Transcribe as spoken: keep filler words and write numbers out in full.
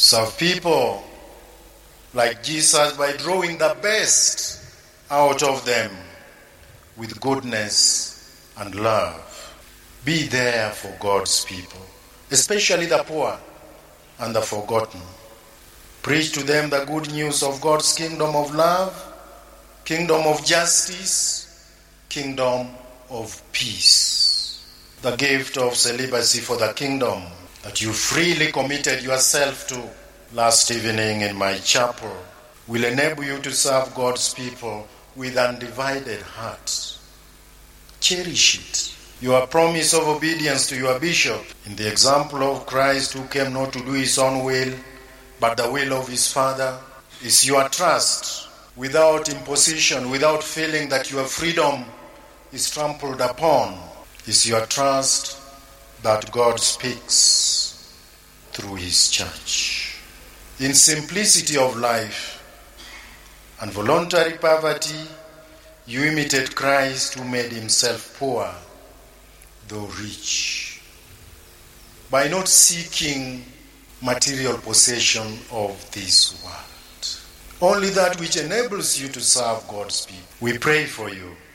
serve people like Jesus by drawing the best out of them with goodness and love. Be there for God's people, especially the poor and the forgotten. Preach to them the good news of God's kingdom of love, kingdom of justice, kingdom of peace. The gift of celibacy for the kingdom that you freely committed yourself to last evening in my chapel will enable you to serve God's people with undivided heart. Cherish it. Your promise of obedience to your bishop in the example of Christ, who came not to do his own will but the will of his Father, is your trust without imposition, without feeling that your freedom is trampled upon. Is your trust that God speaks through his church. In simplicity of life and voluntary poverty, you imitate Christ, who made himself poor, though rich, by not seeking material possession of this world, only that which enables you to serve God's people. We pray for you